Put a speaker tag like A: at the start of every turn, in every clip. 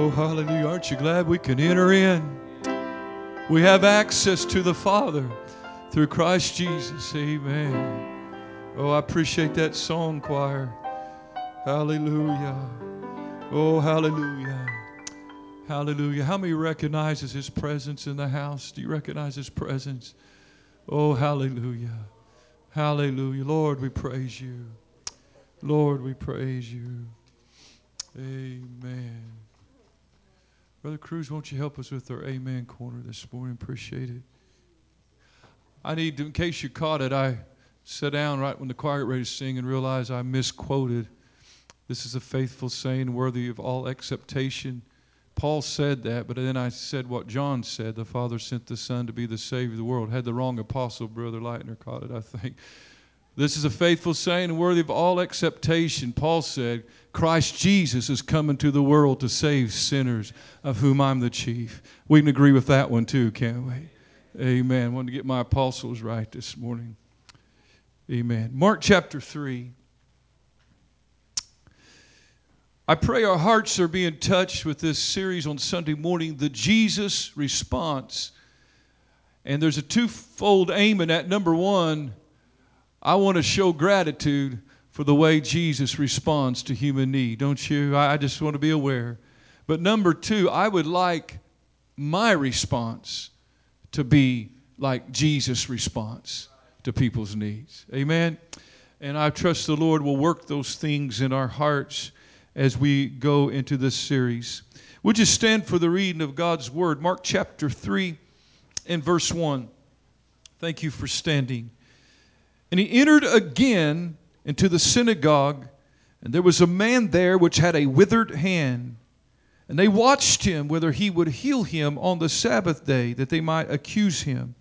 A: Oh, hallelujah. Aren't you glad we can enter in? We have access to the Father through Christ Jesus. Amen. Oh, I appreciate that song, choir. Hallelujah. Oh, hallelujah. Hallelujah. How many recognizes His presence in the house? Do you recognize His presence? Oh, hallelujah. Hallelujah. Lord, we praise you. Lord, we praise you. Amen. Brother Cruz, won't you help us with our amen corner this morning? Appreciate it. I need to, in case you caught it, I sat down right when the choir got ready to sing and realized I misquoted. This is a faithful saying worthy of all acceptation. Paul said that, but then I said what John said. The Father sent the Son to be the Savior of the world. Had the wrong apostle, Brother Leitner caught it, I think. This is a faithful saying and worthy of all acceptation. Paul said, Christ Jesus is coming to the world to save sinners, of whom I'm the chief. We can agree with that one too, can't we? Amen. I wanted to get my apostles right this morning. Amen. Mark chapter 3. I pray our hearts are being touched with this series on Sunday morning, the Jesus Response. And there's a twofold aim in that. Number one, I want to show gratitude for the way Jesus responds to human need, don't you? I just want to be aware. But number two, I would like my response to be like Jesus' response to people's needs. Amen? And I trust the Lord will work those things in our hearts as we go into this series. Would you stand for the reading of God's Word? Mark chapter 3 and verse 1. Thank you for standing. And he entered again into the synagogue, and there was a man there which had a withered hand. And they watched him whether he would heal him on the Sabbath day, that they might accuse him.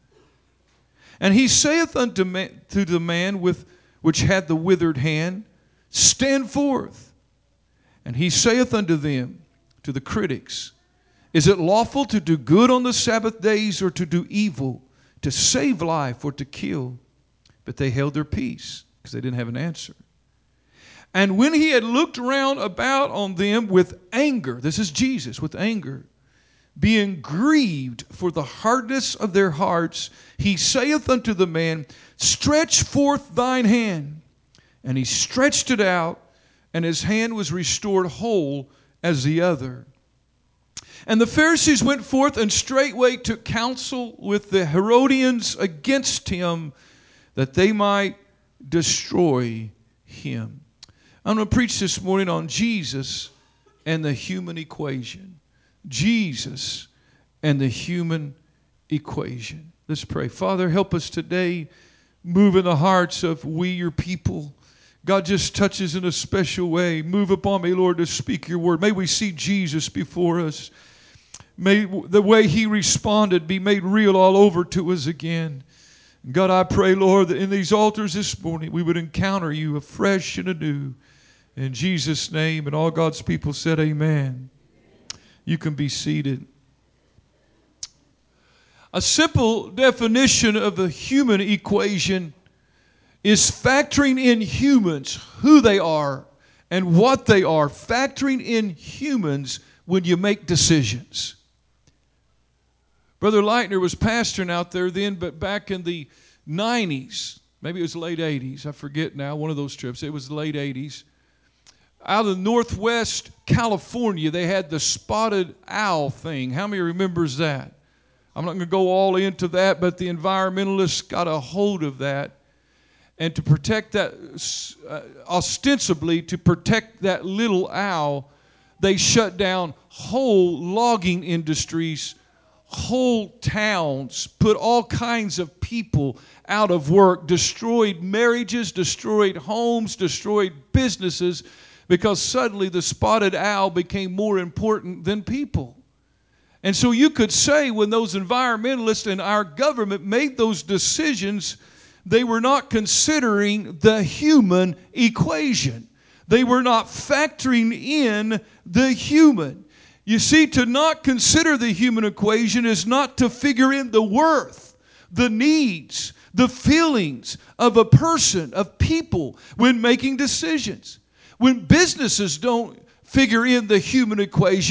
A: And he saith unto the man which had the withered hand, Stand forth. And he saith unto them, to the critics, Is it lawful to do good on the Sabbath days, or to do evil, to save life, or to kill? But they held their peace, because they didn't have an answer. And when he had looked round about on them with anger, this is Jesus, with anger, being grieved for the hardness of their hearts, he saith unto the man, Stretch forth thine hand. And he stretched it out, and his hand was restored whole as the other. And the Pharisees went forth and straightway took counsel with the Herodians against him, that they might destroy him. I'm going to preach this morning on Jesus and the human equation. Jesus and the human equation. Let's pray. Father, help us today move in the hearts of we, your people. God, just touches in a special way. Move upon me, Lord, to speak your word. May we see Jesus before us. May the way he responded be made real all over to us again. God, I pray, Lord, that in these altars this morning we would encounter you afresh and anew. In Jesus' name, and all God's people said amen. You can be seated. A simple definition of the human equation is factoring in humans, who they are and what they are. Factoring in humans when you make decisions. Brother Leitner was pastoring out there then, but back in the 90s, maybe it was late 80s, I forget now, one of those trips, it was the late 80s. Out of Northwest California, they had the spotted owl thing. How many remembers that? I'm not going to go all into that, but the environmentalists got a hold of that. And to protect that, ostensibly to protect that little owl, they shut down whole logging industries, whole towns, put all kinds of people out of work, destroyed marriages, destroyed homes, destroyed businesses, because suddenly the spotted owl became more important than people. And so you could say when those environmentalists and our government made those decisions, they were not considering the human equation. They were not factoring in the human. You see, to not consider the human equation is not to figure in the worth, the needs, the feelings of a person, of people, when making decisions. When businesses don't figure in the human equation,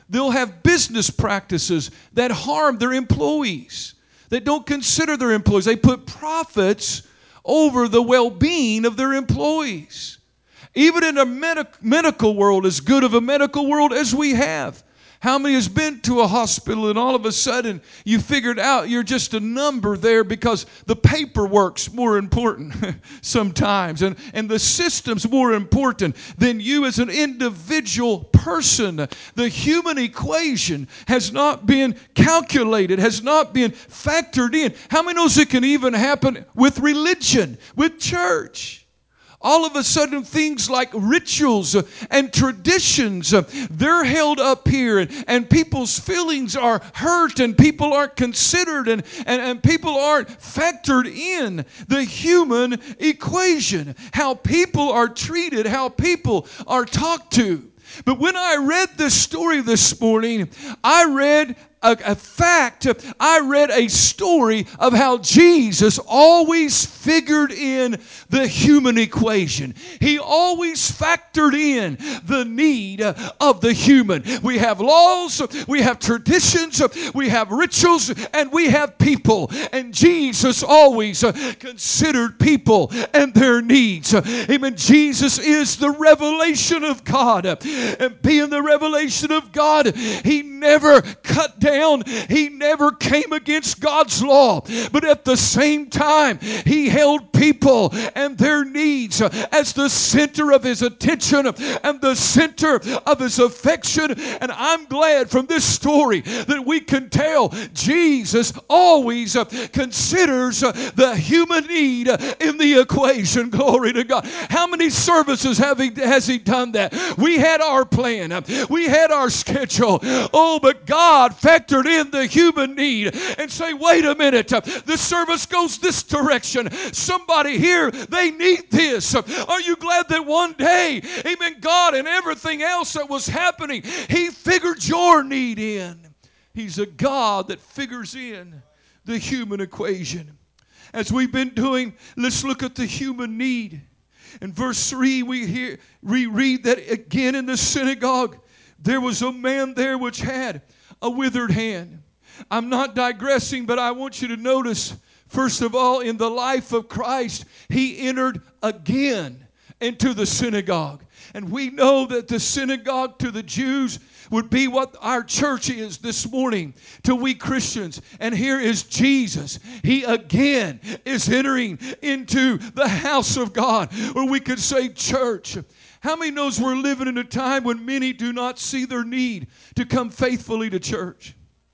A: They'll have business practices that harm their employees. They don't consider their employees. They put profits over the well-being of their employees. Even in a medical world, as good of a medical world as we have, how many has been to a hospital and all of a sudden you figured out you're just a number there because the paperwork's more important sometimes and the system's more important than you as an individual person. The human equation has not been calculated, has not been factored in. How many knows it can even happen with religion, with church? All of a sudden, things like rituals and traditions, they're held up here, and people's feelings are hurt, and people aren't considered, and people aren't factored in the human equation, how people are treated, how people are talked to. But when I read this story this morning, I read a fact. I read a story of how Jesus always figured in the human equation. He always factored in the need of the human. We have laws, we have traditions, we have rituals, and we have people. And Jesus always considered people and their needs. Amen. Jesus is the revelation of God. And being the revelation of God, He never cut down. He never came against God's law. But at the same time, He held people and their needs as the center of His attention and the center of His affection. And I'm glad from this story that we can tell Jesus always considers the human need in the equation. Glory to God. How many services has He done that? We had our plan. We had our schedule. Oh, but God factored in the human need and say, wait a minute, the service goes this direction. Somebody here, they need this. Are you glad that one day, amen, God and everything else that was happening, He figured your need in. He's a God that figures in the human equation. As we've been doing, let's look at the human need. In verse 3, we read that again in the synagogue, there was a man there which had a withered hand. I'm not digressing, but I want you to notice, first of all, in the life of Christ, He entered again into the synagogue. And we know that the synagogue to the Jews would be what our church is this morning to we Christians. And here is Jesus. He again is entering into the house of God, or we could say church. How many knows we're living in a time when many do not see their need to come faithfully to church?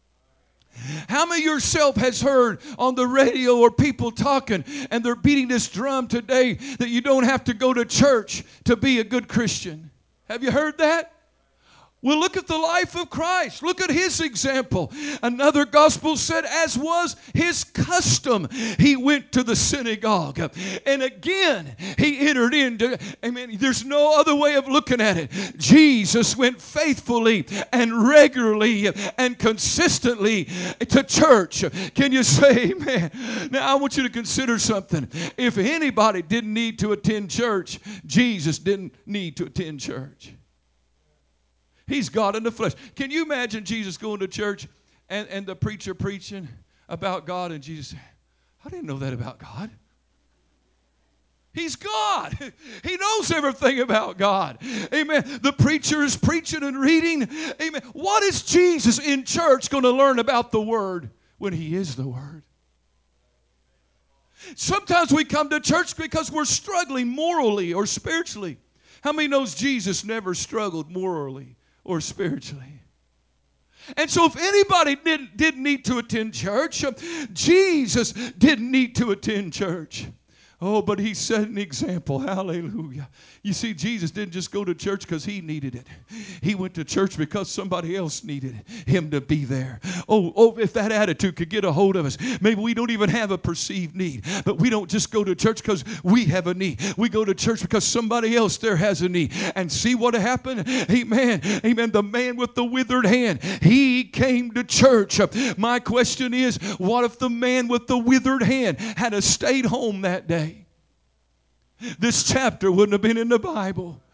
A: How many yourself has heard on the radio or people talking and they're beating this drum today that you don't have to go to church to be a good Christian? Have you heard that? Well, look at the life of Christ. Look at His example. Another gospel said, as was His custom, He went to the synagogue. And again, He entered into, amen, there's no other way of looking at it. Jesus went faithfully and regularly and consistently to church. Can you say amen? Now, I want you to consider something. If anybody didn't need to attend church, Jesus didn't need to attend church. He's God in the flesh. Can you imagine Jesus going to church and the preacher preaching about God and Jesus saying, I didn't know that about God. He's God. He knows everything about God. Amen. The preacher is preaching and reading. Amen. What is Jesus in church going to learn about the Word when He is the Word? Sometimes we come to church because we're struggling morally or spiritually. How many knows Jesus never struggled morally or spiritually? And so if anybody didn't need to attend church, Jesus didn't need to attend church. Oh, but He set an example. Hallelujah. You see, Jesus didn't just go to church because He needed it. He went to church because somebody else needed Him to be there. Oh, if that attitude could get a hold of us, maybe we don't even have a perceived need. But we don't just go to church because we have a need. We go to church because somebody else there has a need. And see what happened? Amen. Amen. The man with the withered hand, he came to church. My question is, what if the man with the withered hand had stayed home that day? This chapter wouldn't have been in the Bible.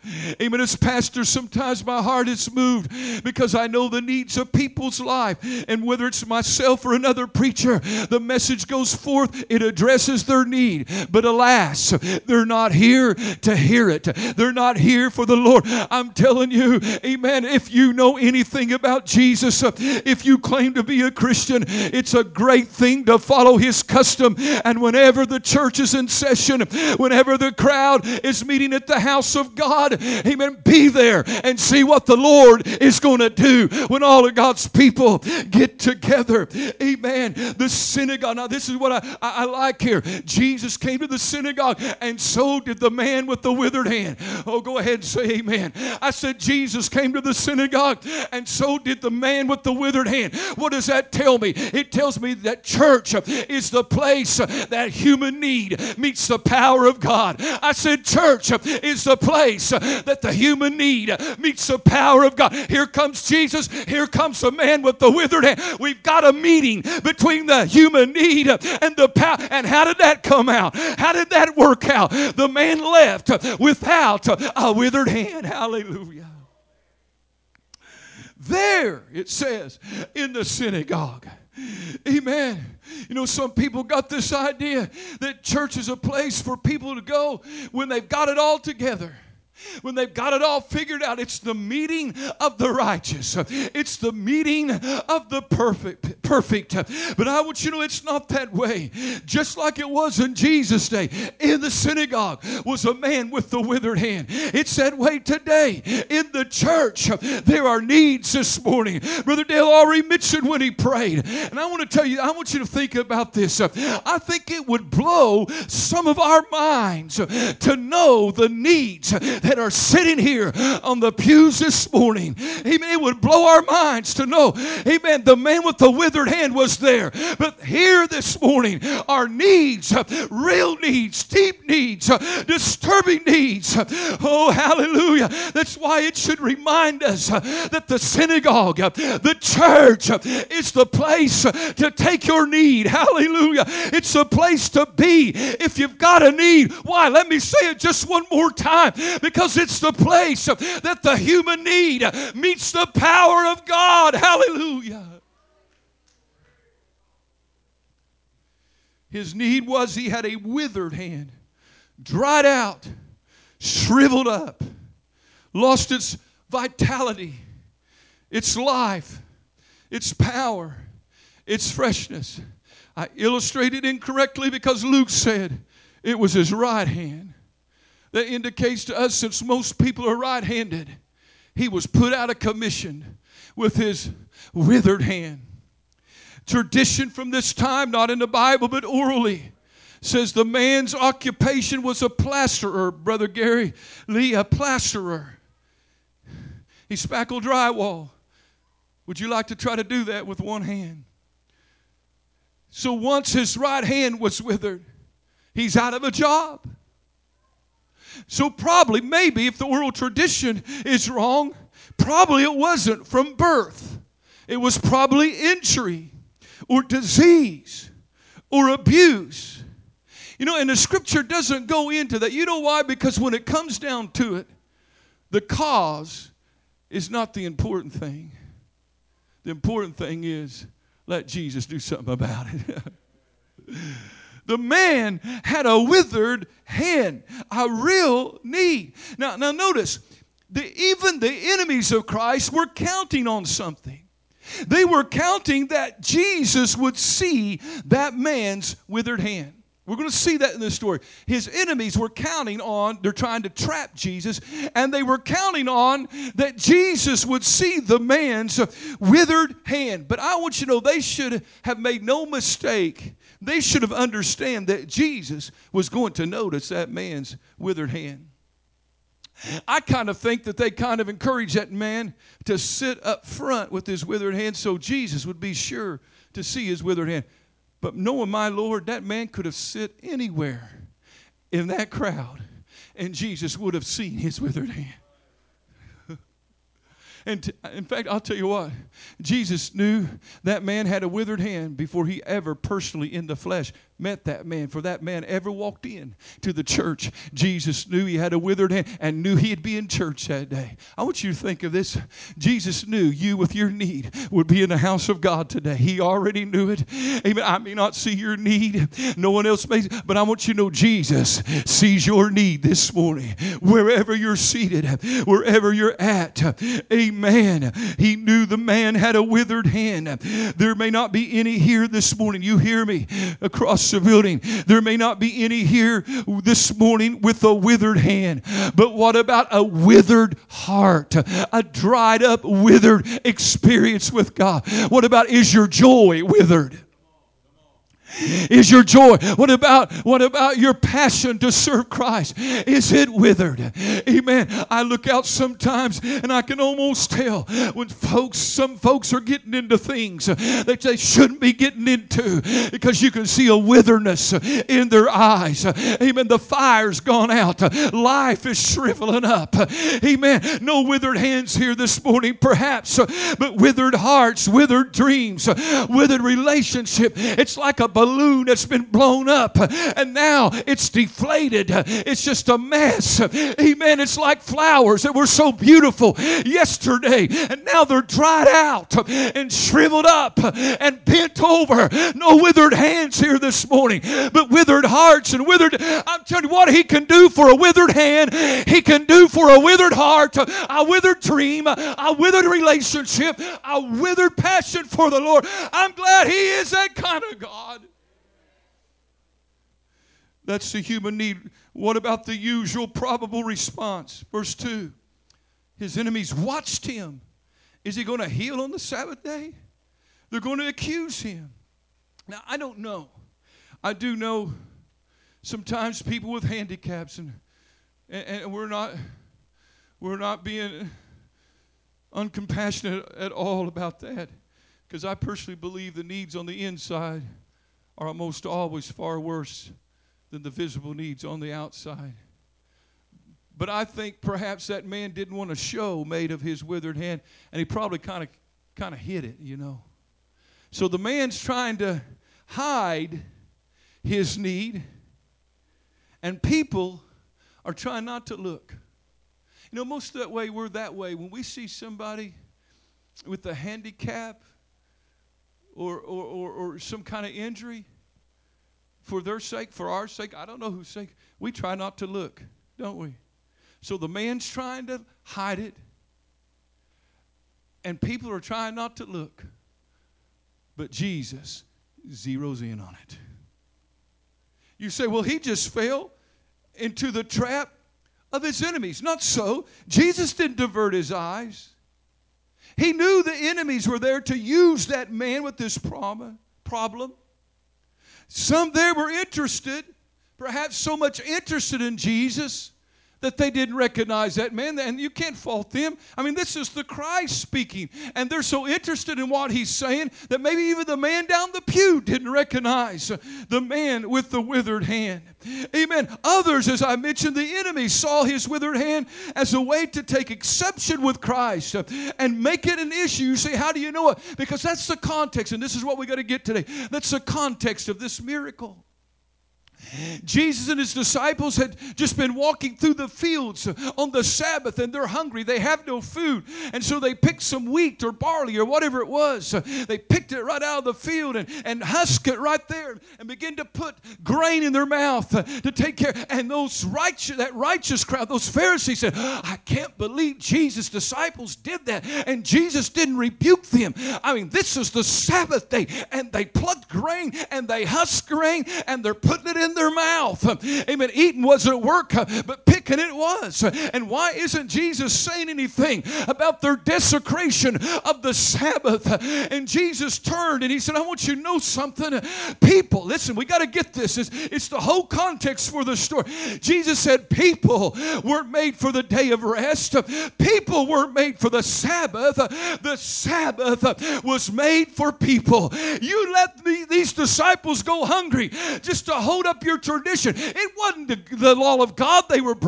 A: Amen. As pastor, sometimes my heart is moved because I know the needs of people's life. And whether it's myself or another preacher, the message goes forth, it addresses their need. But alas, they're not here to hear it. They're not here for the Lord. I'm telling you, amen, if you know anything about Jesus, if you claim to be a Christian, it's a great thing to follow His custom. And whenever the church is in session, whenever the crowd is meeting at the house of God, amen, be there and see what the Lord is going to do when all of God's people get together. Amen. The synagogue. Now, this is what I like here. Jesus came to the synagogue, and so did the man with the withered hand. Oh, go ahead and say amen. I said Jesus came to the synagogue, and so did the man with the withered hand. What does that tell me? It tells me that church is the place that human need meets the power of God. I said church is the place that the human need meets the power of God. Here comes Jesus. Here comes the man with the withered hand. We've got a meeting between the human need and the power. And how did that come out? How did that work out? The man left without a withered hand. Hallelujah. There, it says, in the synagogue. Amen. You know, some people got this idea that church is a place for people to go when they've got it all together. When they've got it all figured out. It's the meeting of the righteous. It's the meeting of the perfect. But I want you to know it's not that way. Just like it was in Jesus' day, in the synagogue was a man with the withered hand. It's that way today. In the church, there are needs this morning. Brother Dale already mentioned when he prayed. And I want to tell you, I want you to think about this. I think it would blow some of our minds to know the needs that are sitting here on the pews this morning. Amen. It would blow our minds to know, amen, the man with the withered hand was there. But here this morning are needs, real needs, deep needs, disturbing needs. Oh, hallelujah. That's why it should remind us that the synagogue, the church, is the place to take your need. Hallelujah. It's a place to be if you've got a need. Why? Let me say it just one more time. Because it's the place that the human need meets the power of God. Hallelujah. His need was he had a withered hand, dried out, shriveled up, lost its vitality, its life, its power, its freshness. I illustrated incorrectly because Luke said it was his right hand. That indicates to us, since most people are right-handed, he was put out of commission with his withered hand. Tradition from this time, not in the Bible but orally, says the man's occupation was a plasterer. Brother Gary Lee, a plasterer. He spackled drywall. Would you like to try to do that with one hand? So once his right hand was withered, he's out of a job. So probably, maybe, if the oral tradition is wrong, probably it wasn't from birth. It was probably injury or disease or abuse. You know, and the scripture doesn't go into that. You know why? Because when it comes down to it, the cause is not the important thing. The important thing is let Jesus do something about it. The man had a withered hand, a real need. Now notice, even the enemies of Christ were counting on something. They were counting that Jesus would see that man's withered hand. We're going to see that in this story. His enemies were counting on, they're trying to trap Jesus, and they were counting on that Jesus would see the man's withered hand. But I want you to know they should have made no mistake. They should have understood that Jesus was going to notice that man's withered hand. I kind of think that they kind of encouraged that man to sit up front with his withered hand so Jesus would be sure to see his withered hand. But knowing my Lord, that man could have sit anywhere in that crowd and Jesus would have seen his withered hand. And in fact, I'll tell you what, Jesus knew that man had a withered hand before he ever personally in the flesh met that man. For that man ever walked in to the church, Jesus knew he had a withered hand and knew he'd be in church that day. I want you to think of this. Jesus knew you with your need would be in the house of God today. He already knew it. Amen. I may not see your need. No one else may. But I want you to know Jesus sees your need this morning. Wherever you're seated, wherever you're at. Amen. He knew the man had a withered hand. There may not be any here this morning. You hear me? Across the building. There may not be any here this morning with a withered hand. But what about a withered heart? A dried up, withered experience with God. What about, is your joy withered? Is your joy? What about your passion to serve Christ? Is it withered? Amen. I look out sometimes and I can almost tell when some folks are getting into things that they shouldn't be getting into, because you can see a witherness in their eyes. Amen. The fire's gone out. Life is shriveling up. Amen. No withered hands here this morning, perhaps, but withered hearts, withered dreams, withered relationship. It's like a balloon that's been blown up and now it's deflated. It's just a mess. Amen. It's like flowers that were so beautiful yesterday and now they're dried out and shriveled up and bent over. No withered hands here this morning, but withered hearts and withered. I'm telling you what He can do for a withered hand. He can do for a withered heart, a withered dream, a withered relationship, a withered passion for the Lord. I'm glad He is that kind of God. That's the human need. What about the usual probable response? Verse 2. His enemies watched Him. Is He going to heal on the Sabbath day? They're going to accuse Him. Now, I don't know. I do know sometimes people with handicaps, and we're not being uncompassionate at all about that, because I personally believe the needs on the inside are almost always far worse than the visible needs on the outside. But I think perhaps that man didn't want a show made of his withered hand, and he probably kind of hid it, you know. So the man's trying to hide his need, and people are trying not to look. You know, most of that way, we're that way. When we see somebody with a handicap or some kind of injury, for their sake, for our sake, I don't know whose sake, we try not to look, don't we? So the man's trying to hide it, and people are trying not to look. But Jesus zeroes in on it. You say, well, he just fell into the trap of his enemies. Not so. Jesus didn't divert his eyes. He knew the enemies were there to use that man with this problem. Some there were interested, perhaps so much interested in Jesus that they didn't recognize that man. And you can't fault them. I mean, this is the Christ speaking. And they're so interested in what He's saying that maybe even the man down the pew didn't recognize the man with the withered hand. Amen. Others, as I mentioned, the enemy saw his withered hand as a way to take exception with Christ and make it an issue. You say, how do you know it? Because that's the context, and this is what we got to get today. That's the context of this miracle. Jesus and His disciples had just been walking through the fields on the Sabbath, and they're hungry. They have no food. And so they picked some wheat or barley or whatever it was. They picked it right out of the field and husked it right there and began to put grain in their mouth to take care. And that righteous crowd, those Pharisees said, I can't believe Jesus' disciples did that. And Jesus didn't rebuke them. I mean, this is the Sabbath day. And they plucked grain and they husked grain and they're putting it in their mouth. Amen. Eating wasn't work, but picking it was. And why isn't Jesus saying anything about their desecration of the Sabbath? And Jesus turned and He said, I want you to know something. People, listen, we got to get this. It's the whole context for the story. Jesus said people weren't made for the day of rest. People weren't made for the Sabbath. The Sabbath was made for people. You let these disciples go hungry just to hold up your tradition. It wasn't the law of God they were breaking.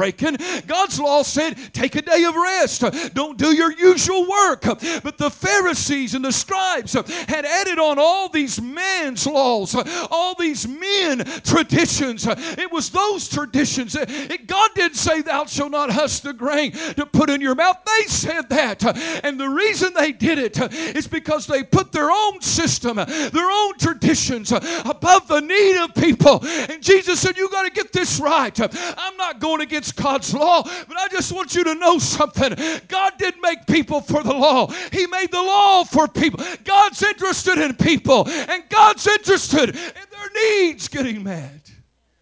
A: breaking. God's law said, take a day of rest. Don't do your usual work. But the Pharisees and the scribes had added on all these men's laws, all these men traditions. It was those traditions. God didn't say, thou shalt not husk the grain to put in your mouth. They said that. And the reason they did it is because they put their own system, their own traditions above the need of people. And Jesus said, you got to get this right. I'm not going against God's law, but I just want you to know something. God didn't make people for the law. He made the law for people. God's interested in people, and God's interested in their needs getting met.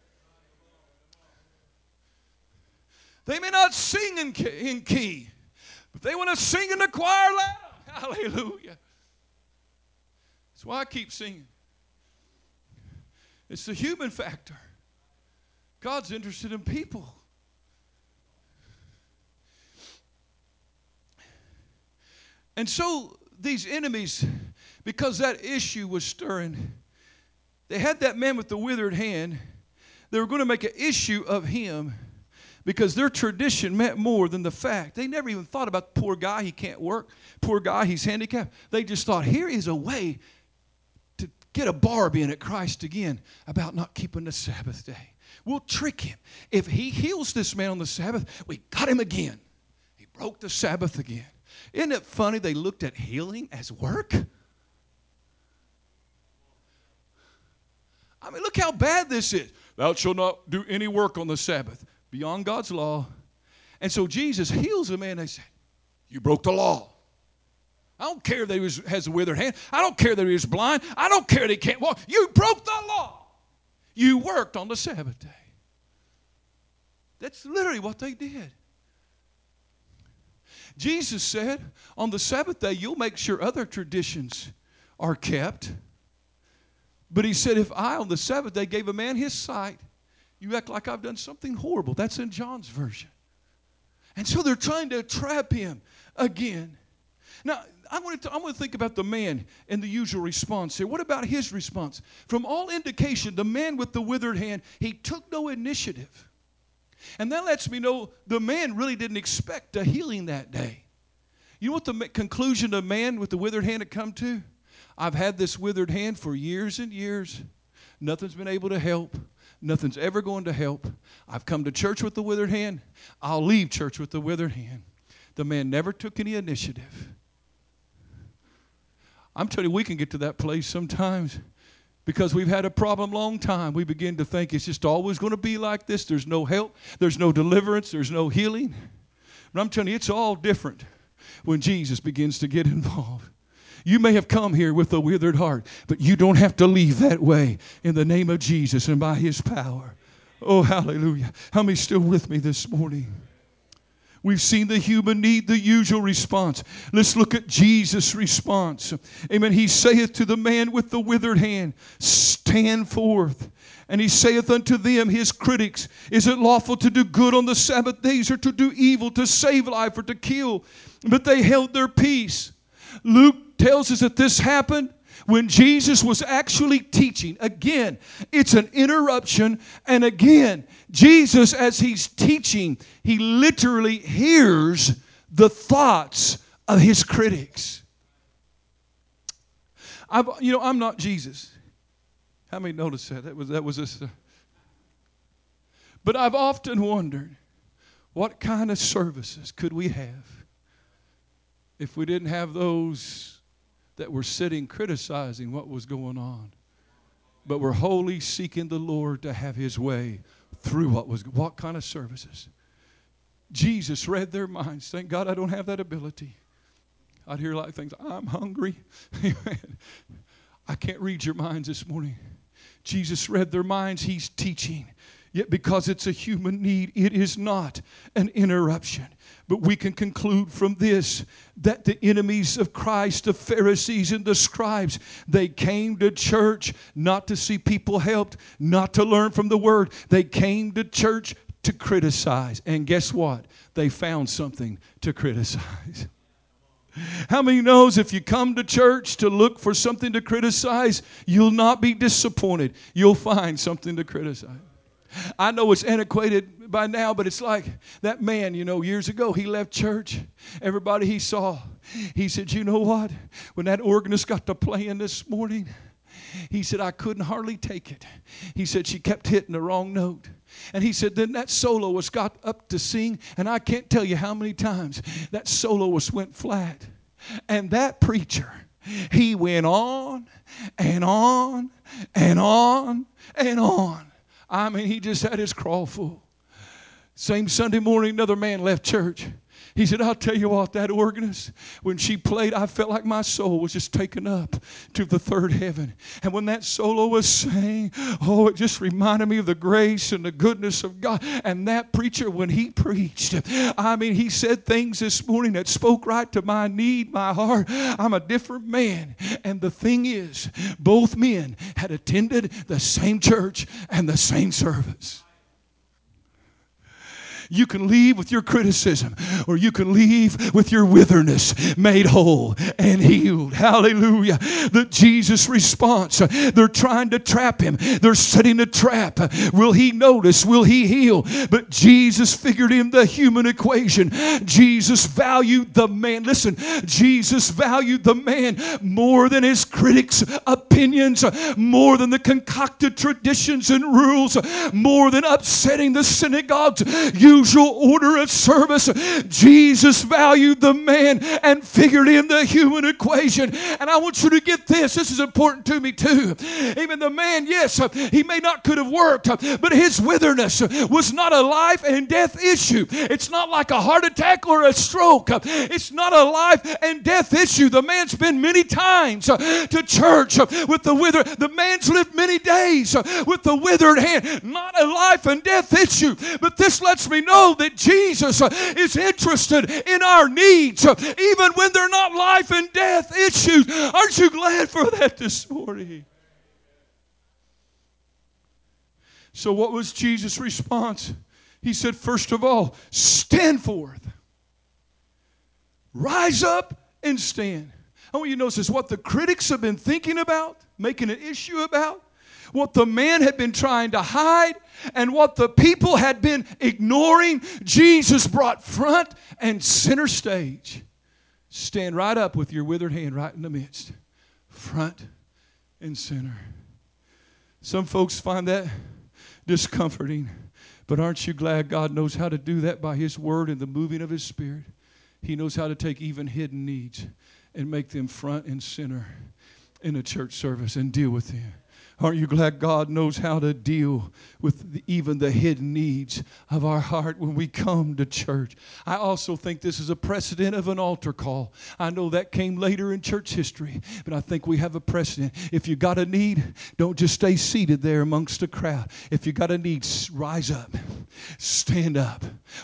A: They may not sing in key, but they want to sing in the choir loud. Hallelujah. That's why I keep singing. It's the human factor. God's interested in people. And so these enemies, because that issue was stirring, they had that man with the withered hand. They were going to make an issue of him because their tradition meant more than the fact. They never even thought about the poor guy, he can't work. Poor guy, he's handicapped. They just thought, here is a way to get a barb in at Christ again about not keeping the Sabbath day. We'll trick him. If he heals this man on the Sabbath, we got him again. He broke the Sabbath again. Isn't it funny they looked at healing as work? I mean, look how bad this is. Thou shalt not do any work on the Sabbath. Beyond God's law. And so Jesus heals a man. They said, you broke the law. I don't care that he has a withered hand. I don't care that he is blind. I don't care that he can't walk. You broke the law. You worked on the Sabbath day. That's literally what they did. Jesus said, on the Sabbath day, you'll make sure other traditions are kept. But he said, if I, on the Sabbath day, gave a man his sight, you act like I've done something horrible. That's in John's version. And so they're trying to trap him again. Now, I want to think about the man and the usual response here. What about his response? From all indication, the man with the withered hand, he took no initiative. And that lets me know the man really didn't expect a healing that day. You know what the conclusion the man with the withered hand had come to? I've had this withered hand for years and years. Nothing's been able to help. Nothing's ever going to help. I've come to church with the withered hand. I'll leave church with the withered hand. The man never took any initiative. I'm telling you, we can get to that place sometimes because we've had a problem a long time. We begin to think it's just always going to be like this. There's no help. There's no deliverance. There's no healing. But I'm telling you, it's all different when Jesus begins to get involved. You may have come here with a withered heart, but you don't have to leave that way in the name of Jesus and by His power. Oh, hallelujah. How many still with me this morning? We've seen the human need, the usual response. Let's look at Jesus' response. Amen. He saith to the man with the withered hand, stand forth. And he saith unto them, his critics, is it lawful to do good on the Sabbath days or to do evil, to save life or to kill? But they held their peace. Luke tells us that this happened when Jesus was actually teaching. Again, it's an interruption. And again, Jesus, as he's teaching, he literally hears the thoughts of his critics. I'm not Jesus. How many noticed that? That was this. But I've often wondered, what kind of services could we have if we didn't have those that were sitting criticizing what was going on, but were wholly seeking the Lord to have His way through what kind of services? Jesus read their minds. Thank God I don't have that ability. I'd hear a lot of things. I'm hungry. I can't read your minds this morning. Jesus read their minds. He's teaching. Yet because it's a human need, it is not an interruption. But we can conclude from this that the enemies of Christ, the Pharisees and the scribes, they came to church not to see people helped, not to learn from the Word. They came to church to criticize. And guess what? They found something to criticize. How many knows if you come to church to look for something to criticize, you'll not be disappointed. You'll find something to criticize. I know it's antiquated by now, but it's like that man, years ago, he left church. Everybody he saw, he said, you know what? When that organist got to playing this morning, he said, I couldn't hardly take it. He said, she kept hitting the wrong note. And he said, then that soloist got up to sing, and I can't tell you how many times that soloist went flat. And that preacher, he went on and on and on and on. I mean, he just had his crawl full. Same Sunday morning, another man left church. He said, I'll tell you what, that organist, when she played, I felt like my soul was just taken up to the third heaven. And when that soloist sang, it just reminded me of the grace and the goodness of God. And that preacher, when he preached, he said things this morning that spoke right to my need, my heart. I'm a different man. And the thing is, both men had attended the same church and the same service. You can leave with your criticism, or you can leave with your witherness made whole and healed. Hallelujah. The Jesus response. They're trying to trap him. They're setting a trap. Will he notice? Will he heal? But Jesus figured in the human equation. Jesus valued the man. Listen, Jesus valued the man more than his critics' opinions, more than the concocted traditions and rules, more than upsetting the synagogue's usual order of service. Jesus valued the man and figured in the human equation. And I want you to get this. This is important to me too. Even the man, yes, he may not could have worked, but his witherness was not a life and death issue. It's not like a heart attack or a stroke. It's not a life and death issue. The man's been many times to church with the withered. The man's lived many days with the withered hand. Not a life and death issue. But this lets me know that Jesus is interested in our needs, even when they're not life and death issues. Aren't you glad for that this morning? So what was Jesus' response? He said, first of all, stand forth. Rise up and stand. I want you to notice this, what the critics have been thinking about, making an issue about, what the man had been trying to hide, and what the people had been ignoring, Jesus brought front and center stage. Stand right up with your withered hand right in the midst. Front and center. Some folks find that discomforting, but aren't you glad God knows how to do that by His Word and the moving of His Spirit? He knows how to take even hidden needs and make them front and center in a church service and deal with them. Aren't you glad God knows how to deal with even the hidden needs of our heart when we come to church? I also think this is a precedent of an altar call. I know that came later in church history, but I think we have a precedent. If you got a need, don't just stay seated there amongst the crowd. If you got a need, rise up. Stand up.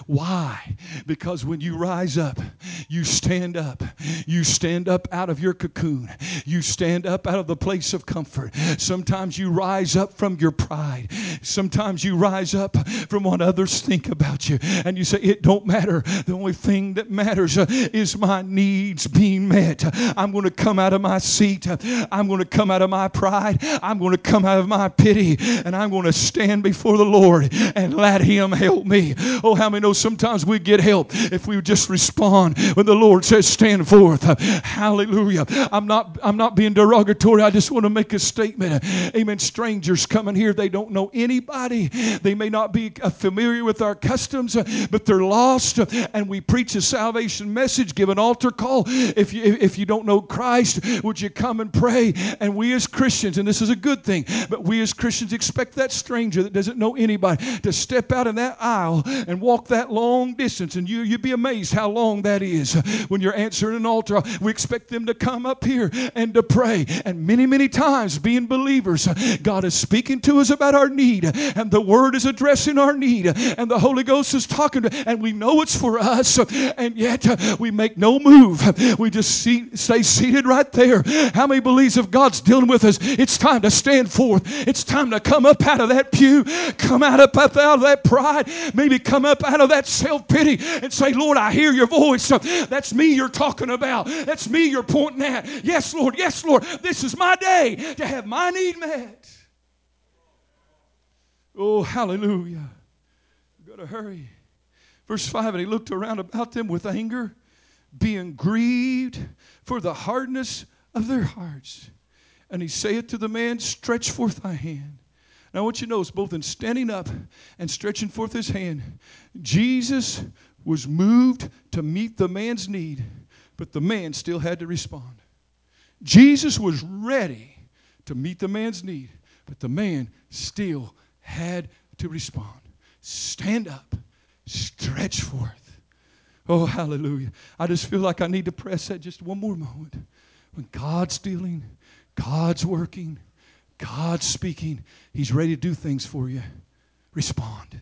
A: Why? Because when you rise up, you stand up. You stand up out of your cocoon. You stand up out of the place of comfort. Sometimes you rise up from your pride. Sometimes you rise up from what others think about you. And you say, it don't matter. The only thing that matters is my needs being met. I'm going to come out of my seat. I'm going to come out of my pride. I'm going to come out of my pity. And I'm going to stand before the Lord and let Him help me. Oh, how many know sometimes we get help if we just respond when the Lord says stand forth. Hallelujah. I'm not being derogatory. I just want to make a statement. Amen. Strangers coming here, they don't know anybody. They may not be familiar with our customs, but they're lost. And we preach a salvation message, give an altar call. If you don't know Christ, would you come and pray? And we as Christians, and this is a good thing, but we as Christians expect that stranger that doesn't know anybody to step out in that aisle and walk that long distance. And you'd be amazed how long that is when you're answering an altar. We expect them to come up here and to pray. And many, many times, being believers, God is speaking to us about our need, and the Word is addressing our need, and the Holy Ghost is talking to, and we know it's for us, and yet we make no move. We just stay seated right there. How many believes if God's dealing with us, it's time to stand forth. It's time to come up out of that pew, come out of that pride, maybe come up out of that self-pity and say, Lord, I hear your voice. That's me you're talking about. That's me you're pointing at. Yes, Lord. Yes, Lord. This is my day to have my need met. Oh, hallelujah. We've got to hurry. Verse 5, and he looked around about them with anger, being grieved for the hardness of their hearts. And he saith to the man, stretch forth thy hand. Now I want you to notice, both in standing up and stretching forth his hand, Jesus was moved to meet the man's need, but the man still had to respond. Jesus was ready to meet the man's need, but the man still had to respond. Stand up, stretch forth. Oh, hallelujah. I just feel like I need to press that just one more moment. When God's dealing, God's working, God's speaking, He's ready to do things for you. Respond.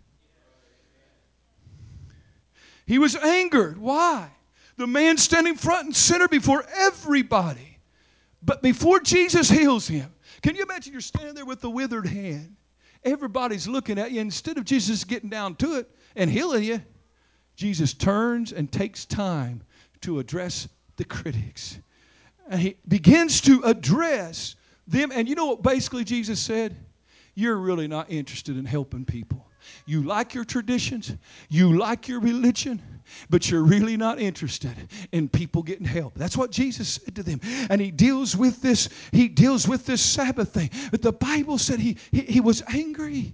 A: He was angered. Why? The man standing front and center before everybody. But before Jesus heals him, can you imagine you're standing there with the withered hand? Everybody's looking at you. Instead of Jesus getting down to it and healing you, Jesus turns and takes time to address the critics. And he begins to address them. And you know what basically Jesus said? You're really not interested in helping people. You like your traditions, you like your religion, but you're really not interested in people getting help. That's what Jesus said to them. And he deals with this Sabbath thing. But the Bible said he was angry.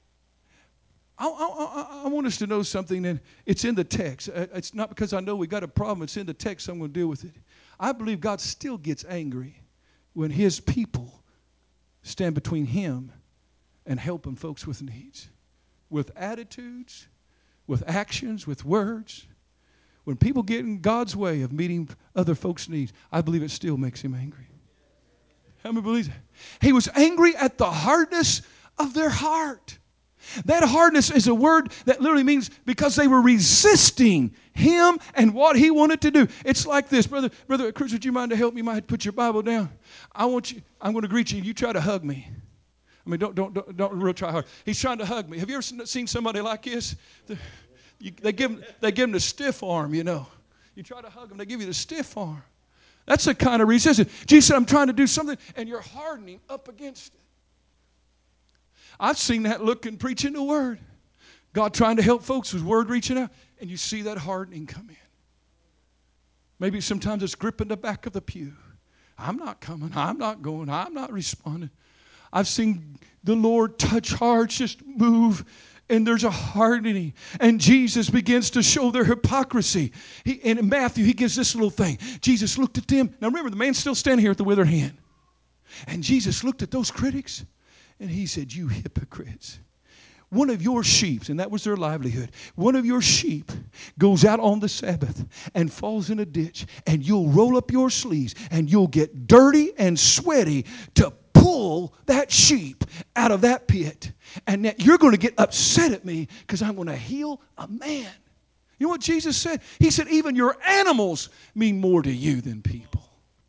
A: I want us to know something, and it's in the text. It's not because I know we got a problem. It's in the text. So I'm going to deal with it. I believe God still gets angry when His people stand between Him and helping folks with needs. With attitudes, with actions, with words. When people get in God's way of meeting other folks' needs, I believe it still makes Him angry. How many believe that? He was angry at the hardness of their heart. That hardness is a word that literally means because they were resisting Him and what He wanted to do. It's like this. Brother Chris, would you mind to help me? You might put your Bible down. I'm going to greet you. You try to hug me. I mean, don't real try hard. He's trying to hug me. Have you ever seen somebody like this? They give him the stiff arm, you know. You try to hug them, they give you the stiff arm. That's the kind of resistance. Jesus said, I'm trying to do something, and you're hardening up against it. I've seen that look in preaching the Word. God trying to help folks with Word reaching out, and you see that hardening come in. Maybe sometimes it's gripping the back of the pew. I'm not coming. I'm not going. I'm not responding. I've seen the Lord touch hearts, just move, and there's a hardening. And Jesus begins to show their hypocrisy. In Matthew, He gives this little thing. Jesus looked at them. Now remember, the man's still standing here with the withered hand. And Jesus looked at those critics, and He said, you hypocrites. One of your sheep, and that was their livelihood, one of your sheep goes out on the Sabbath and falls in a ditch, and you'll roll up your sleeves, and you'll get dirty and sweaty to pull that sheep out of that pit. And that you're going to get upset at me because I'm going to heal a man. You know what Jesus said? He said, even your animals mean more to you than people.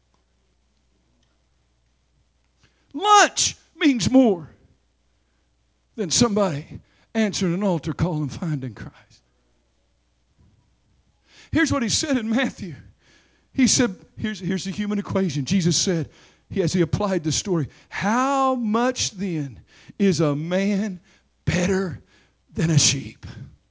A: Lunch means more than somebody answering an altar call and finding Christ. Here's what He said in Matthew. He said, here's the human equation. Jesus said, as He applied the story, how much then is a man better than a sheep?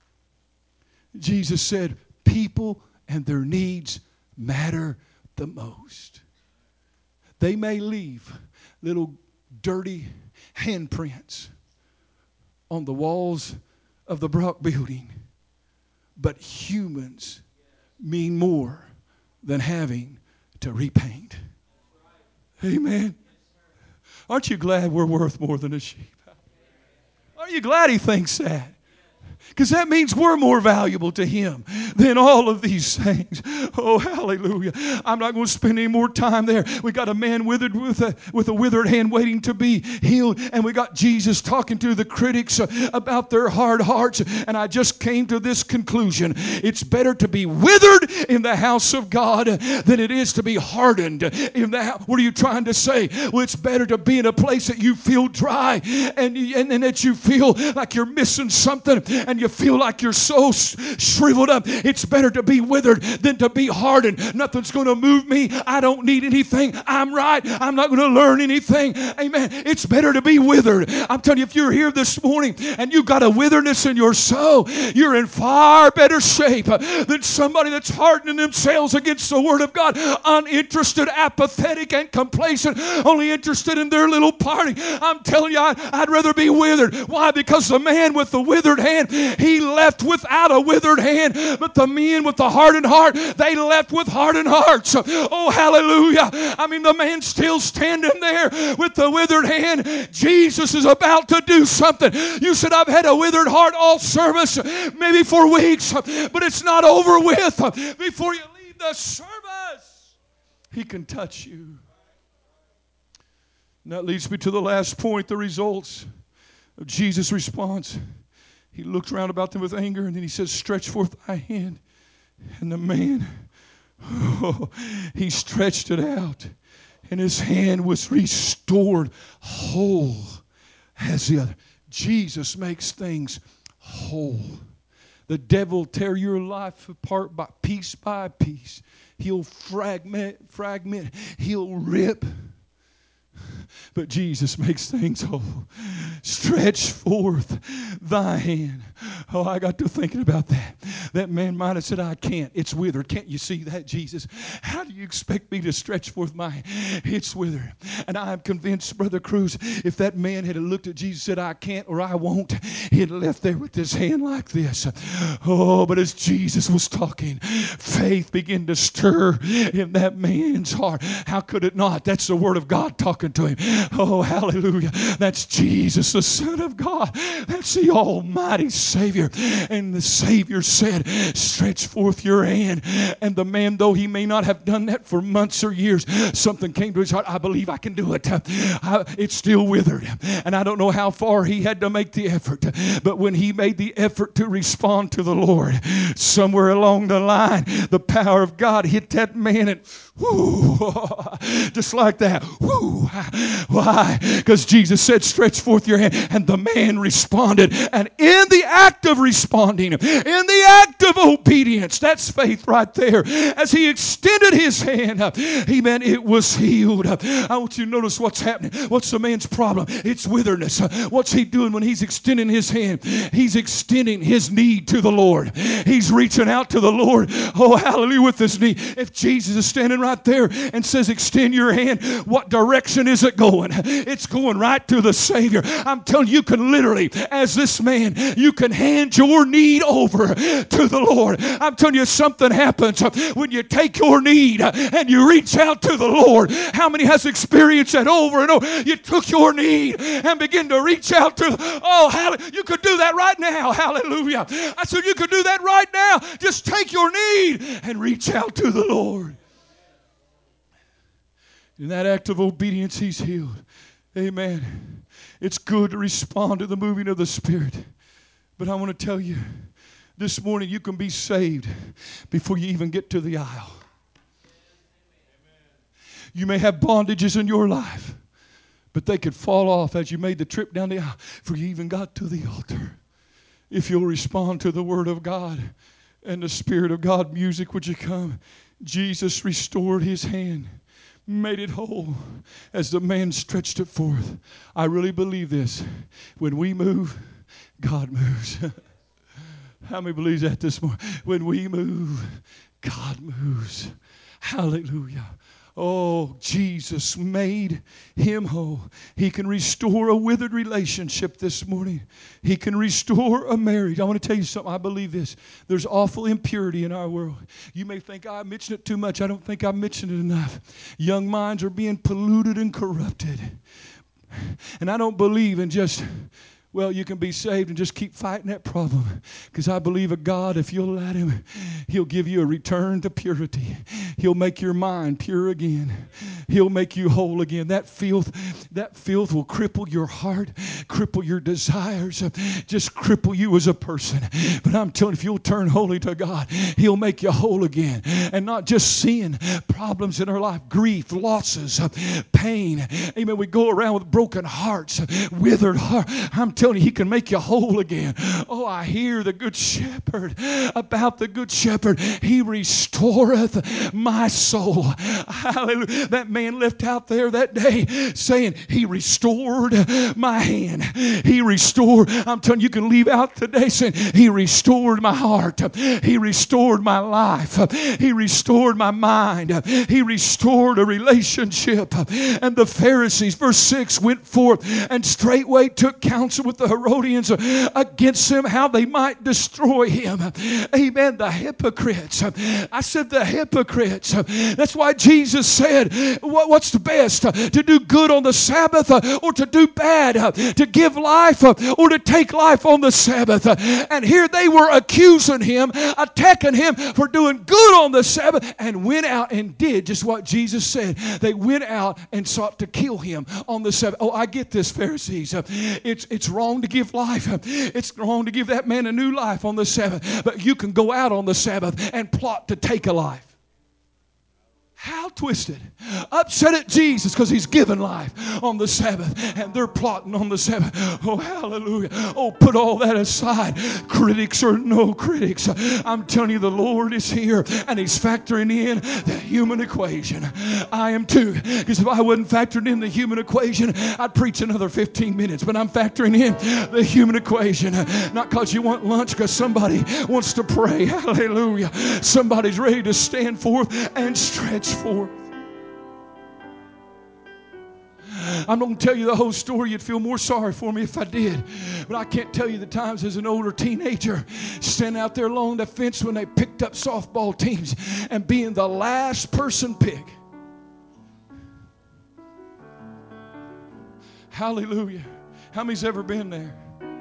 A: Jesus said, people and their needs matter the most. They may leave little dirty handprints on the walls of the Brock building, but humans mean more than having to repaint. Amen. Aren't you glad we're worth more than a sheep? Aren't you glad He thinks that? Because that means we're more valuable to Him than all of these things. Oh, hallelujah. I'm not going to spend any more time there. We got a man withered with a withered hand waiting to be healed. And we got Jesus talking to the critics about their hard hearts. And I just came to this conclusion. It's better to be withered in the house of God than it is to be hardened in the house. What are you trying to say? Well, it's better to be in a place that you feel dry and that you feel like you're missing something. and you feel like you're so shriveled up. It's better to be withered than to be hardened. Nothing's going to move me. I don't need anything. I'm right. I'm not going to learn anything. Amen. It's better to be withered. I'm telling you, if you're here this morning and you've got a witheredness in your soul, you're in far better shape than somebody that's hardening themselves against the Word of God, uninterested, apathetic, and complacent, only interested in their little party. I'm telling you, I'd rather be withered. Why? Because the man with the withered hand, he left without a withered hand. But the men with the hardened heart, they left with hardened hearts. Oh, hallelujah. I mean, the man's still standing there with the withered hand. Jesus is about to do something. You said, I've had a withered heart all service, maybe for weeks, but it's not over with. Before you leave the service, He can touch you. And that leads me to the last point, the results of Jesus' response. He looked round about them with anger, and then He says, stretch forth thy hand. And the man, he stretched it out, and his hand was restored whole as the other. Jesus makes things whole. The devil tear your life apart by piece. He'll fragment, he'll rip. But Jesus makes things whole. Stretch forth thy hand. Oh, I got to thinking about that. That man might have said, I can't. It's withered. Can't you see that, Jesus? How do you expect me to stretch forth my hand? It's withered. And I'm convinced, Brother Cruz, if that man had looked at Jesus and said, I can't or I won't, he'd left there with his hand like this. Oh, but as Jesus was talking, faith began to stir in that man's heart. How could it not? That's the Word of God talking to him. Oh, hallelujah. That's Jesus, the Son of God. That's the Almighty Savior. And the Savior said, stretch forth your hand. And the man, though he may not have done that for months or years, something came to his heart. I believe I can do it. It's still withered. And I don't know how far he had to make the effort. But when he made the effort to respond to the Lord, somewhere along the line, the power of God hit that man and whoo, just like that. Whoo. Why? Because Jesus said, stretch forth your hand. And the man responded. And in the act of responding, in the act of obedience, that's faith right there. As he extended his hand, amen, it was healed. I want you to notice what's happening. What's the man's problem? It's witheredness. What's he doing when he's extending his hand? He's extending his need to the Lord. He's reaching out to the Lord. Oh, hallelujah, with his knee. If Jesus is standing right there and says, extend your hand, what direction is it going? It's going right to the Savior. I'm telling you, you can literally, as this man, you can hand your need over to the Lord. I'm telling you, something happens when you take your need and you reach out to the Lord. How many has experienced that over and over? You took your need and begin to reach out to, oh, hallelujah. You could do that right now. Hallelujah. I said, you could do that right now. Just take your need and reach out to the Lord. In that act of obedience, he's healed. Amen. It's good to respond to the moving of the Spirit. But I want to tell you, this morning you can be saved before you even get to the aisle. You may have bondages in your life, but they could fall off as you made the trip down the aisle before you even got to the altar. If you'll respond to the Word of God and the Spirit of God, music would you come. Jesus restored his hand, made it whole as the man stretched it forth. I really believe this. When we move, God moves. How many believes that this morning? When we move, God moves. Hallelujah. Oh, Jesus made him whole. He can restore a withered relationship this morning. He can restore a marriage. I want to tell you something. I believe this. There's awful impurity in our world. You may think I mentioned it too much. I don't think I mentioned it enough. Young minds are being polluted and corrupted. And I don't believe in just, well, you can be saved and just keep fighting that problem. Because I believe a God, if you'll let him, he'll give you a return to purity. He'll make your mind pure again. He'll make you whole again. That filth will cripple your heart, cripple your desires, just cripple you as a person. But I'm telling you, if you'll turn wholly to God, he'll make you whole again. And not just sin, problems in our life, grief, losses, pain. Amen. We go around with broken hearts, withered heart. I'm telling telling you, He can make you whole again. Oh, I hear the Good Shepherd. About the Good Shepherd, He restoreth my soul. Hallelujah. That man left out there that day saying, He restored my hand. He restored. I'm telling you, you can leave out today saying, He restored my heart. He restored my life. He restored my mind. He restored a relationship. And the Pharisees, verse 6, went forth and straightway took counsel with the Herodians against him, how they might destroy him. Amen. The hypocrites. I said the hypocrites. That's why Jesus said, what's the best? To do good on the Sabbath or to do bad? To give life or to take life on the Sabbath? And here they were accusing him, attacking him for doing good on the Sabbath, and went out and did just what Jesus said. They went out and sought to kill him on the Sabbath. Oh, I get this, Pharisees. It's wrong to give life. It's wrong to give that man a new life on the Sabbath. But you can go out on the Sabbath and plot to take a life. How twisted. Upset at Jesus because He's given life on the Sabbath, and they're plotting on the Sabbath. Oh, hallelujah. Oh, put all that aside. Critics or no critics, I'm telling you, the Lord is here, and He's factoring in the human equation. I am too, because if I wasn't factoring in the human equation, I'd preach another 15 minutes, but I'm factoring in the human equation. Not because you want lunch, because somebody wants to pray. Hallelujah. Somebody's ready to stand forth and stretch forth. I'm not going to tell you the whole story. You'd feel more sorry for me if I did. But I can't tell you the times as an older teenager standing out there along the fence when they picked up softball teams and being the last person picked. Hallelujah. How many's ever been there?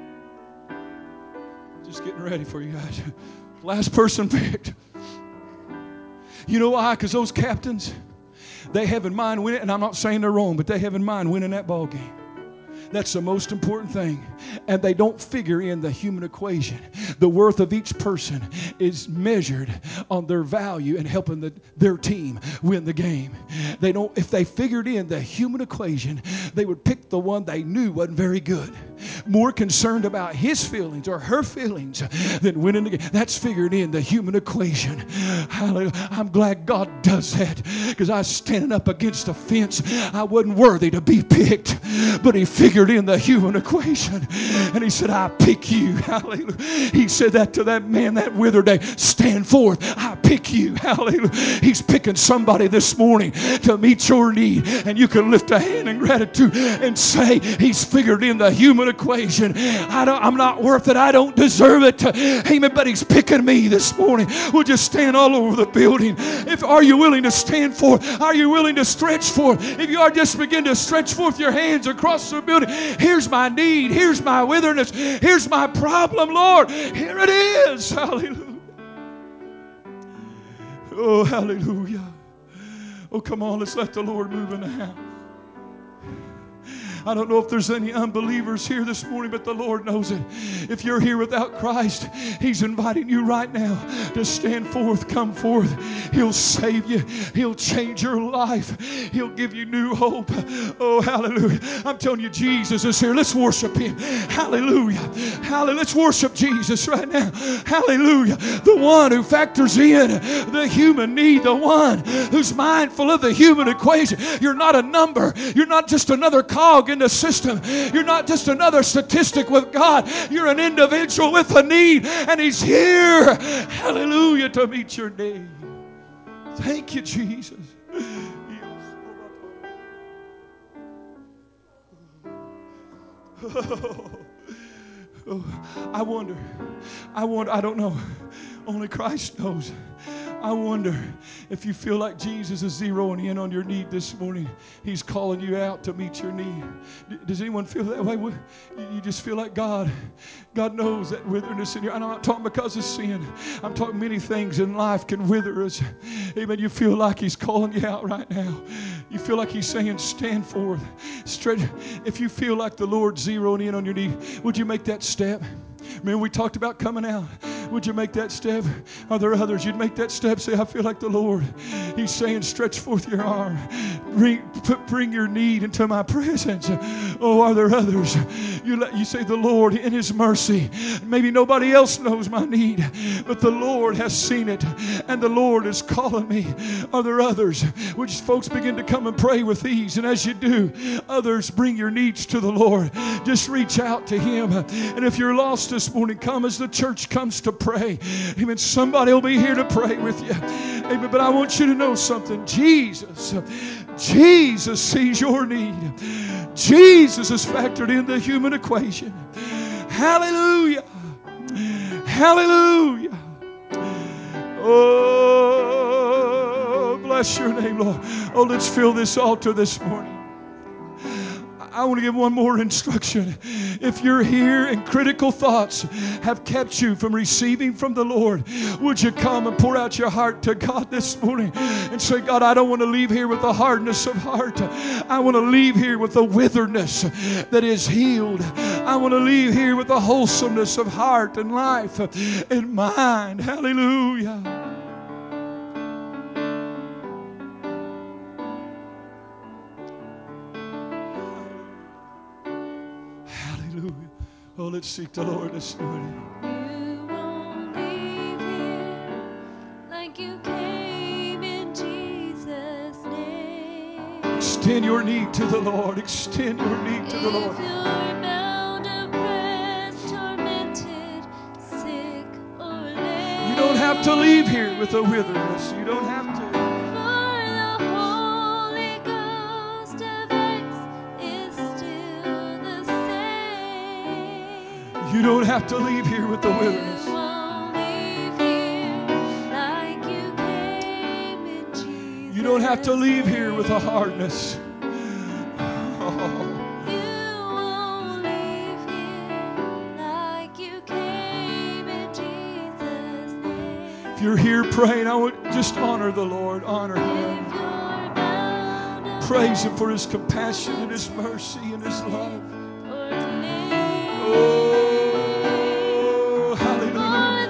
A: Just getting ready for you guys. Last person picked. You know why? Because those captains, they have in mind winning, and I'm not saying they're wrong, but they have in mind winning that ball game. That's the most important thing. And they don't figure in the human equation. The worth of each person is measured on their value in helping their team win the game. They don't. If they figured in the human equation, they would pick the one they knew wasn't very good. More concerned about his feelings or her feelings than winning the game. That's figured in the human equation. Hallelujah. I'm glad God does that, because I was standing up against a fence. I wasn't worthy to be picked, but He figured in the human equation, and He said, I pick you. Hallelujah. He said that to that man that withered day. Stand forth. I pick you. Hallelujah. He's picking somebody this morning to meet your need, and you can lift a hand in gratitude and say, He's figured in the human equation. I'm not worth it. I don't deserve it. Amen. But He's picking me this morning. We'll just stand all over the building. Are you willing to stand forth? Are you willing to stretch forth? If you are, just begin to stretch forth your hands across the building. Here's my need. Here's my witherness. Here's my problem, Lord. Here it is. Hallelujah. Oh, hallelujah. Oh, come on. Let's let the Lord move in the house. I don't know if there's any unbelievers here this morning, but the Lord knows it. If you're here without Christ, He's inviting you right now to stand forth, come forth. He'll save you. He'll change your life. He'll give you new hope. Oh, hallelujah. I'm telling you, Jesus is here. Let's worship Him. Hallelujah. Hallelujah. Let's worship Jesus right now. Hallelujah. The one who factors in the human need, the one who's mindful of the human equation. You're not a number. You're not just another cog in the system. You're not just another statistic with God. You're an individual with a need, and He's here, hallelujah, to meet your need. Thank you, Jesus. I wonder, I don't know. Only Christ knows. I wonder if you feel like Jesus is zeroing in on your need this morning. He's calling you out to meet your need. Does anyone feel that way? You just feel like God knows that witherness in you. I'm not talking because of sin. I'm talking many things in life can wither us. Amen. You feel like He's calling you out right now. You feel like He's saying, stand forth. Stretch. If you feel like the Lord zeroing in on your need, would you make that step? Remember, we talked about coming out. Would you make that step? Are there others? You'd make that step. Say, I feel like the Lord. He's saying, stretch forth your arm. Bring your need into my presence. Oh, are there others? You say, the Lord in His mercy. Maybe nobody else knows my need, but the Lord has seen it, and the Lord is calling me. Are there others? Would you folks begin to come and pray with these? And as you do, others, bring your needs to the Lord. Just reach out to Him. And if you're lost this morning, come as the church comes to pray. Amen. Somebody will be here to pray with you. Amen. But I want you to know something. Jesus sees your need. Jesus is factored in the human equation. Hallelujah. Hallelujah. Oh, bless your name, Lord. Oh, let's fill this altar this morning. I want to give one more instruction. If you're here and critical thoughts have kept you from receiving from the Lord, would you come and pour out your heart to God this morning and say, God, I don't want to leave here with a hardness of heart. I want to leave here with a witheredness that is healed. I want to leave here with a wholesomeness of heart and life and mind. Hallelujah. Oh, let's seek the Lord this morning.
B: You won't leave here like you came in Jesus' name.
A: Extend your need to the Lord. Extend your need to the Lord.
B: If you're bound, oppressed, tormented, sick, or lame,
A: you don't have to leave here with a witherness. You don't have to.
B: For the Holy Ghost of Acts is still the same.
A: You don't have to leave here with the wilderness.
B: You won't leave here like you came in Jesus'
A: You don't have to leave here with a hardness.
B: You won't leave here like you came in Jesus' name.
A: If you're here praying, I would just honor the Lord. Honor
B: If
A: Him.
B: you're bound up
A: Praise Him for His compassion and His mercy and His love.
B: or lame,
A: Oh,
B: for
A: hallelujah.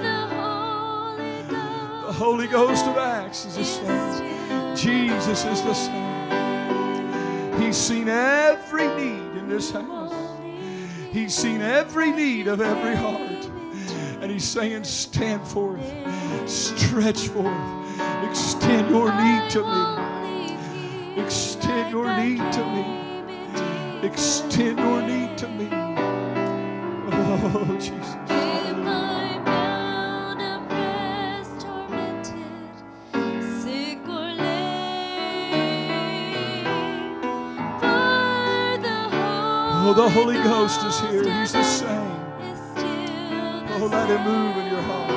B: the
A: The Holy Ghost of Acts is the
B: is
A: same.
B: still
A: Jesus is the same. He's seen every need in this house.
B: won't leave
A: He's seen every need of every
B: came
A: heart.
B: in
A: And He's saying, stand forth, stretch forth, extend your need to me. Extend your need to me. Extend your need to me. Oh, Jesus.
B: If I'm bound, oppressed, tormented, sick or lame, for the Holy
A: Ghost is here. He's the same.
B: is still the
A: Oh, let Him move in your heart.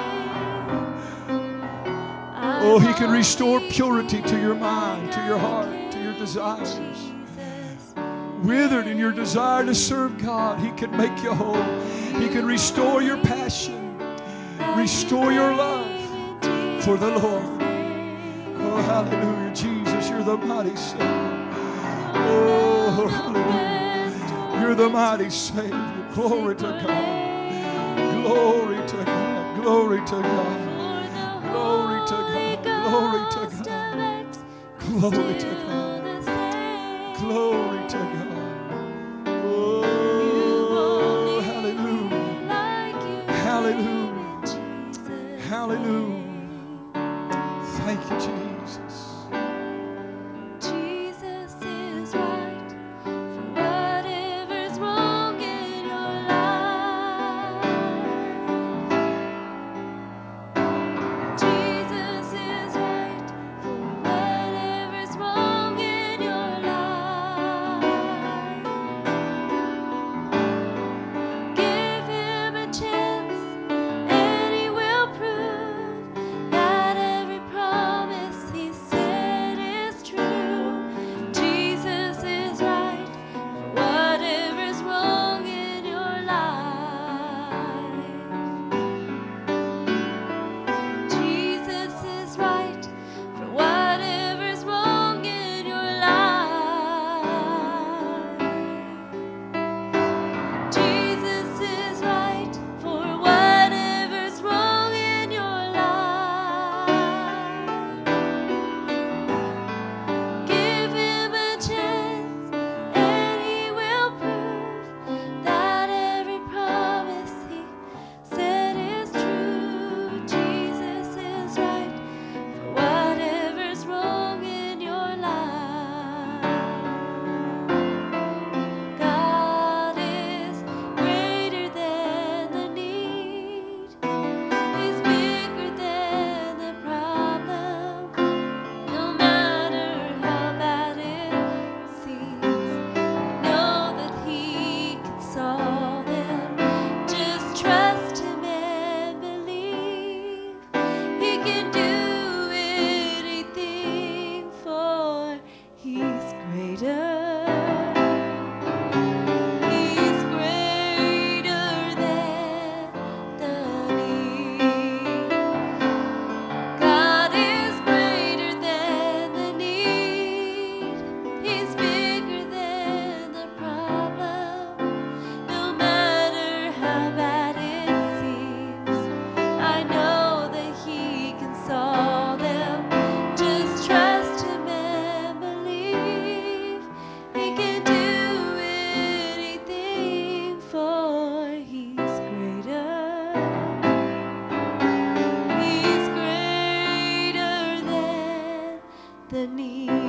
B: I
A: Oh, He can
B: won't
A: restore
B: leave
A: purity to your
B: here
A: mind, to your
B: like
A: heart,
B: I
A: to your
B: came in
A: desires.
B: Jesus'
A: Withered in your desire to serve God, He can make you whole. He can restore your passion, restore your love for the Lord. Oh, hallelujah. Jesus, you're the mighty Savior. Oh, hallelujah. You're the mighty Savior. Glory to God. Glory to God. Glory to God. Glory to God. Glory to God. Glory to God. Glory to God. Oh, hallelujah. Hallelujah. Hallelujah. Thank you, Jesus.
B: Jesus is right for whatever's wrong in your life. Jesus is right for whatever's wrong in your life. Give Him a chance and He will prove the need.